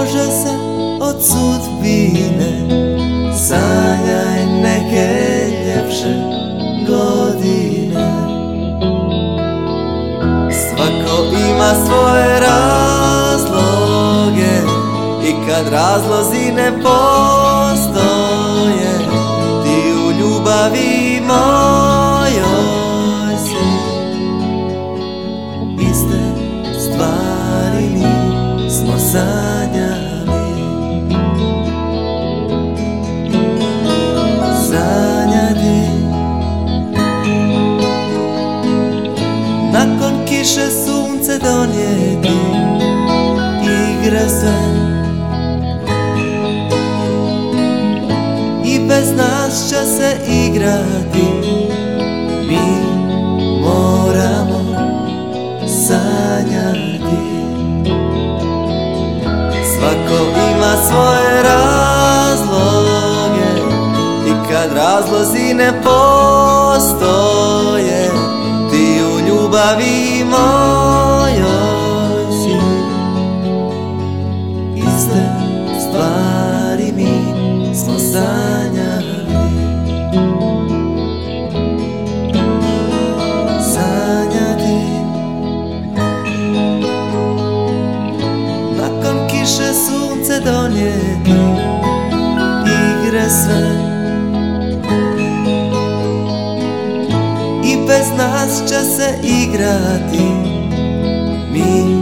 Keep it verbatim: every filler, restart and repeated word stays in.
može se od sudbine, sanjaj neke ljepše godine. Svako ima svoje razloge i kad razlozi ne postoje, ti u ljubavi mojoj si. Iste stvari mi smo sanjali, sanjati. Nakon kiše sunce donijeti igre sve, i bez nas će se igrati. Mi moramo sanjati. Svako ima svoje razloge i kad razlozi ne postoje, ti u ljubavi mojoj si. Iste stvari mi smo sanjali, sanjati. Nakon kiše sunce donijeti igre sve, i bez nas će se igrati. Mi